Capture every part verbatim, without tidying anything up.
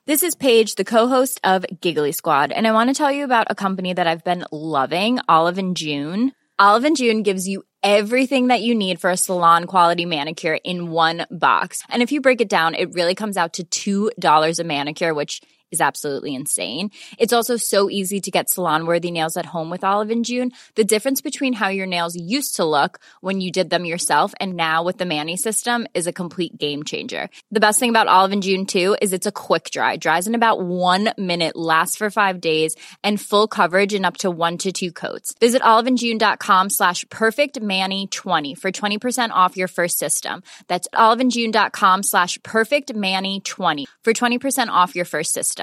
This is Paige, the co-host of Giggly Squad, and I want to tell you about a company that I've been loving, Olive and June. Olive and June gives you everything that you need for a salon-quality manicure in one box. And if you break it down, it really comes out to two dollars a manicure, which is absolutely insane. It's also so easy to get salon-worthy nails at home with Olive and June. The difference between how your nails used to look when you did them yourself and now with the Mani system is a complete game changer. The best thing about Olive and June, too, is it's a quick dry. Dries in about one minute, lasts for five days, and full coverage in up to one to two coats. Visit oliveandjune.com slash perfectmani20 for twenty percent off your first system. That's oliveandjune.com slash perfectmani20 for twenty percent off your first system.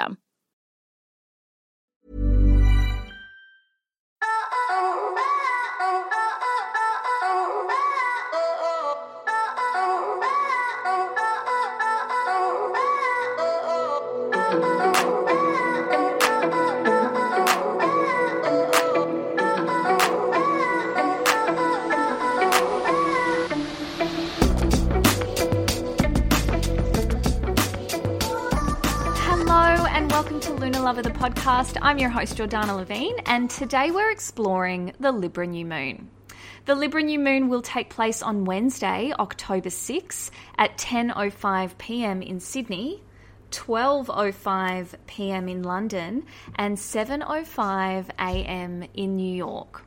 Welcome to Lunar Lover, the podcast. I'm your host, Jordana Levine, and today we're exploring the Libra new moon. The Libra new moon will take place on Wednesday, October sixth at ten oh five p.m. in Sydney, twelve oh five p.m. in London, and seven oh five a.m. in New York.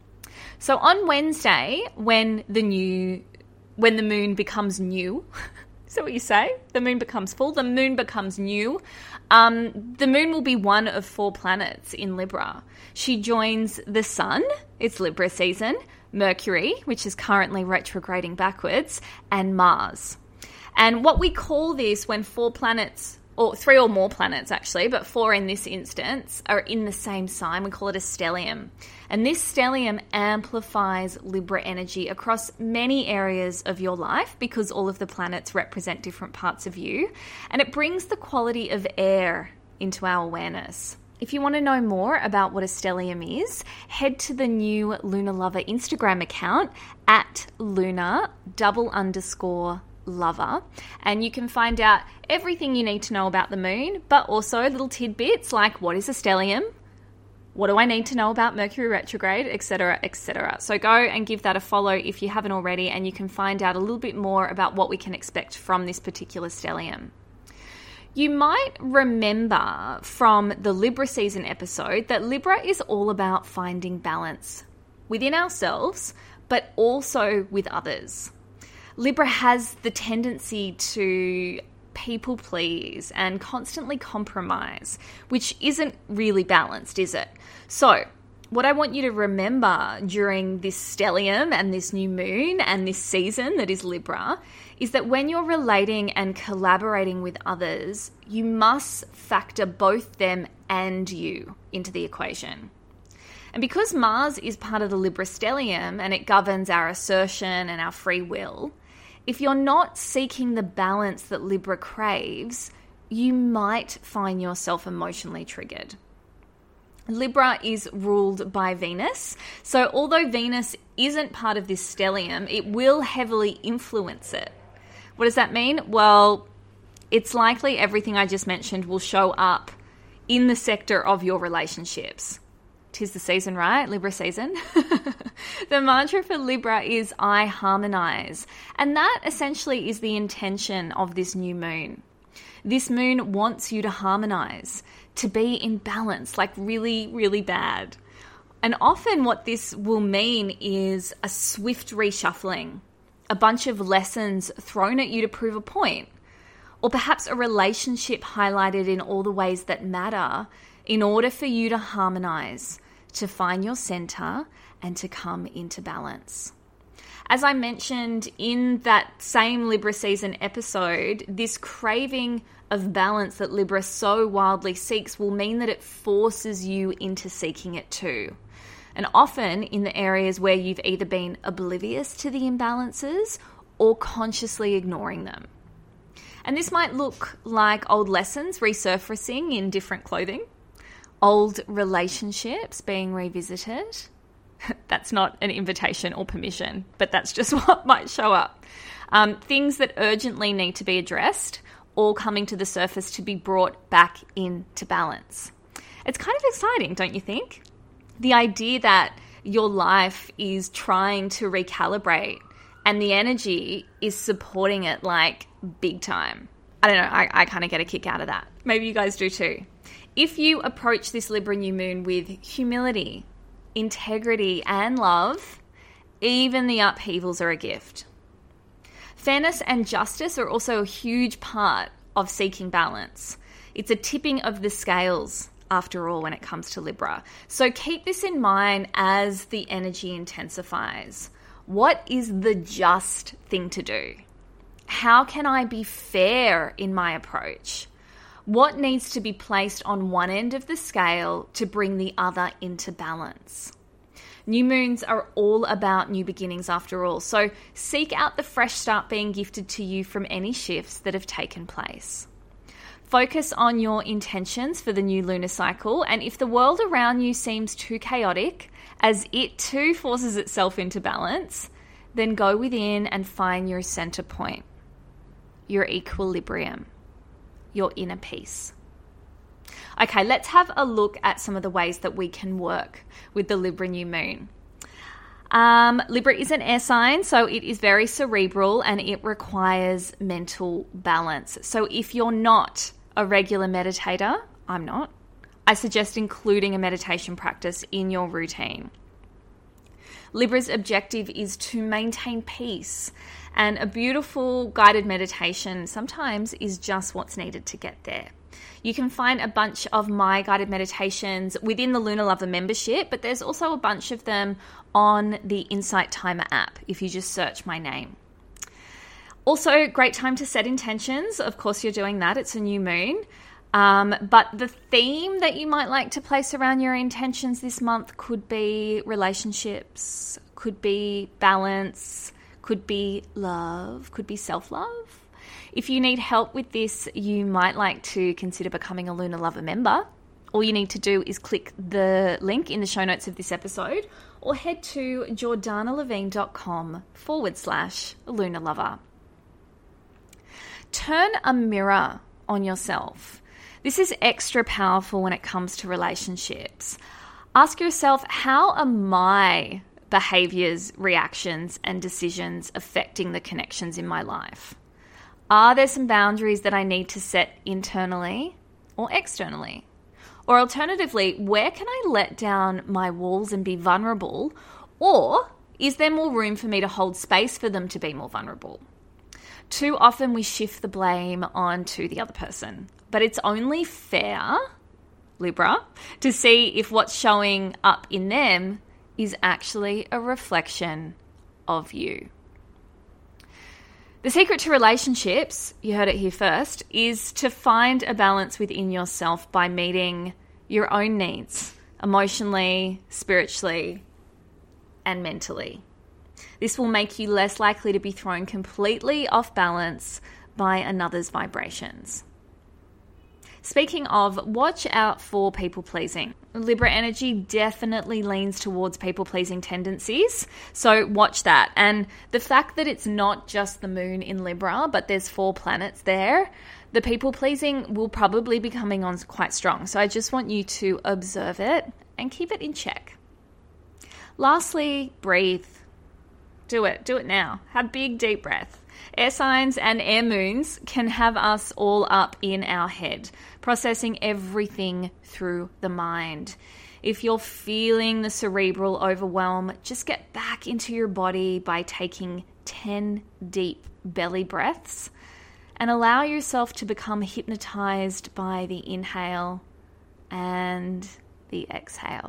So on Wednesday, when the new, when the moon becomes new, is that what you say? The moon becomes full, the moon becomes new. Um, the moon will be one of four planets in Libra. She joins the sun, it's Libra season, Mercury, which is currently retrograding backwards, and Mars. And what we call this when four planets, or three or more planets actually, but four in this instance, are in the same sign, we call it a stellium. And this stellium amplifies Libra energy across many areas of your life because all of the planets represent different parts of you. And it brings the quality of air into our awareness. If you want to know more about what a stellium is, head to the new Lunar Lover Instagram account at lunar double underscore lover, and you can find out everything you need to know about the moon, but also little tidbits like what is a stellium, what do I need to know about Mercury retrograde, et cetera, et cetera. So go and give that a follow if you haven't already, and you can find out a little bit more about what we can expect from this particular stellium. You might remember from the Libra season episode that Libra is all about finding balance within ourselves, but also with others. Libra has the tendency to people please and constantly compromise, which isn't really balanced, is it? So what I want you to remember during this stellium and this new moon and this season that is Libra is that when you're relating and collaborating with others, you must factor both them and you into the equation. And because Mars is part of the Libra stellium and it governs our assertion and our free will, if you're not seeking the balance that Libra craves, you might find yourself emotionally triggered. Libra is ruled by Venus, so although Venus isn't part of this stellium, it will heavily influence it. What does that mean? Well, it's likely everything I just mentioned will show up in the sector of your relationships. 'Tis the season, right? Libra season. The mantra for Libra is I harmonize. And that essentially is the intention of this new moon. This moon wants you to harmonize, to be in balance, like really, really bad. And often what this will mean is a swift reshuffling, a bunch of lessons thrown at you to prove a point, or perhaps a relationship highlighted in all the ways that matter in order for you to harmonize, to find your center, and to come into balance. As I mentioned in that same Libra season episode, this craving of balance that Libra so wildly seeks will mean that it forces you into seeking it too. And often in the areas where you've either been oblivious to the imbalances or consciously ignoring them. And this might look like old lessons resurfacing in different clothing, old relationships being revisited. That's not an invitation or permission, but that's just what might show up. Um, things that urgently need to be addressed, all coming to the surface to be brought back into balance. It's kind of exciting, don't you think? The idea that your life is trying to recalibrate and the energy is supporting it like big time. I don't know, I, I kind of get a kick out of that. Maybe you guys do too. If you approach this Libra new moon with humility, integrity, and love, even the upheavals are a gift. Fairness and justice are also a huge part of seeking balance. It's a tipping of the scales, after all, when it comes to Libra. So keep this in mind as the energy intensifies. What is the just thing to do? How can I be fair in my approach? What needs to be placed on one end of the scale to bring the other into balance? New moons are all about new beginnings after all, so seek out the fresh start being gifted to you from any shifts that have taken place. Focus on your intentions for the new lunar cycle, and if the world around you seems too chaotic, as it too forces itself into balance, then go within and find your center point, your equilibrium, your inner peace. Okay, let's have a look at some of the ways that we can work with the Libra new moon. Um, Libra is an air sign, so it is very cerebral and it requires mental balance. So if you're not a regular meditator, I'm not, I suggest including a meditation practice in your routine. Libra's objective is to maintain peace, and a beautiful guided meditation sometimes is just what's needed to get there. You can find a bunch of my guided meditations within the Lunar Lover membership, but there's also a bunch of them on the Insight Timer app if you just search my name. Also, great time to set intentions. Of course, you're doing that. It's a new moon. Um, but the theme that you might like to place around your intentions this month could be relationships, could be balance, could be love, could be self-love. If you need help with this, you might like to consider becoming a Lunar Lover member. All you need to do is click the link in the show notes of this episode or head to jordanalevine.com forward slash Lunar Lover. Turn a mirror on yourself. This is extra powerful when it comes to relationships. Ask yourself, how are my behaviors, reactions, and decisions affecting the connections in my life? Are there some boundaries that I need to set internally or externally? Or alternatively, where can I let down my walls and be vulnerable? Or is there more room for me to hold space for them to be more vulnerable? Too often we shift the blame onto the other person. But it's only fair, Libra, to see if what's showing up in them is actually a reflection of you. The secret to relationships, you heard it here first, is to find a balance within yourself by meeting your own needs, emotionally, spiritually, and mentally. This will make you less likely to be thrown completely off balance by another's vibrations. Speaking of, watch out for people-pleasing. Libra energy definitely leans towards people-pleasing tendencies, so watch that. And the fact that it's not just the moon in Libra, but there's four planets there, the people-pleasing will probably be coming on quite strong. So I just want you to observe it and keep it in check. Lastly, breathe. Do it. Do it now. Have a big, deep breath. Air signs and air moons can have us all up in our head, processing everything through the mind. If you're feeling the cerebral overwhelm, just get back into your body by taking ten deep belly breaths and allow yourself to become hypnotized by the inhale and the exhale.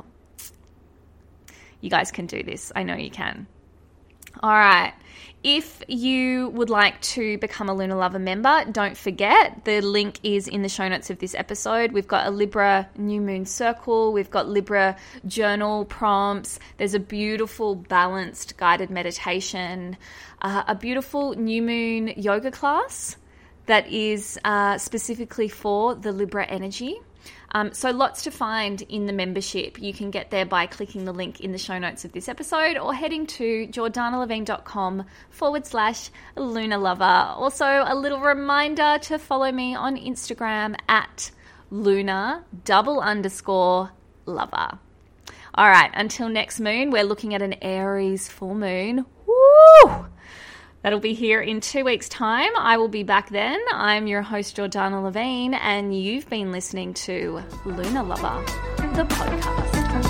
You guys can do this. I know you can. All right. If you would like to become a Lunar Lover member, don't forget the link is in the show notes of this episode. We've got a Libra New Moon Circle. We've got Libra journal prompts. There's a beautiful balanced guided meditation, uh, a beautiful New Moon yoga class that is uh, specifically for the Libra energy. Um, so lots to find in the membership. You can get there by clicking the link in the show notes of this episode or heading to jordanalevine.com forward slash Luna Lover. Also, a little reminder to follow me on Instagram at Luna double underscore lover. All right, until next moon, we're looking at an Aries full moon. Woo! That'll be here in two weeks' time. I will be back then. I'm your host, Jordana Levine, and you've been listening to Luna Lover, the podcast.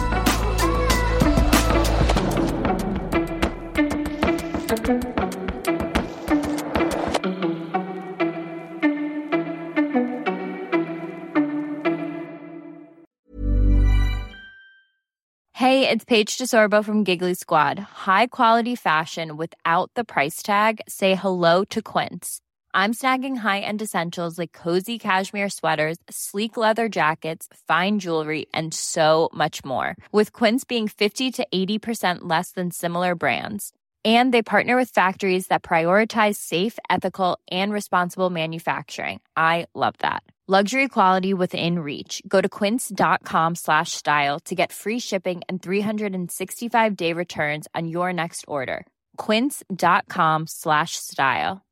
Hey, it's Paige DeSorbo from Giggly Squad. High quality fashion without the price tag. Say hello to Quince. I'm snagging high-end essentials like cozy cashmere sweaters, sleek leather jackets, fine jewelry, and so much more. With Quince being fifty to eighty percent less than similar brands. And they partner with factories that prioritize safe, ethical, and responsible manufacturing. I love that. Luxury quality within reach. Go to quince.com slash style to get free shipping and three sixty-five day returns on your next order. Quince.com slash style.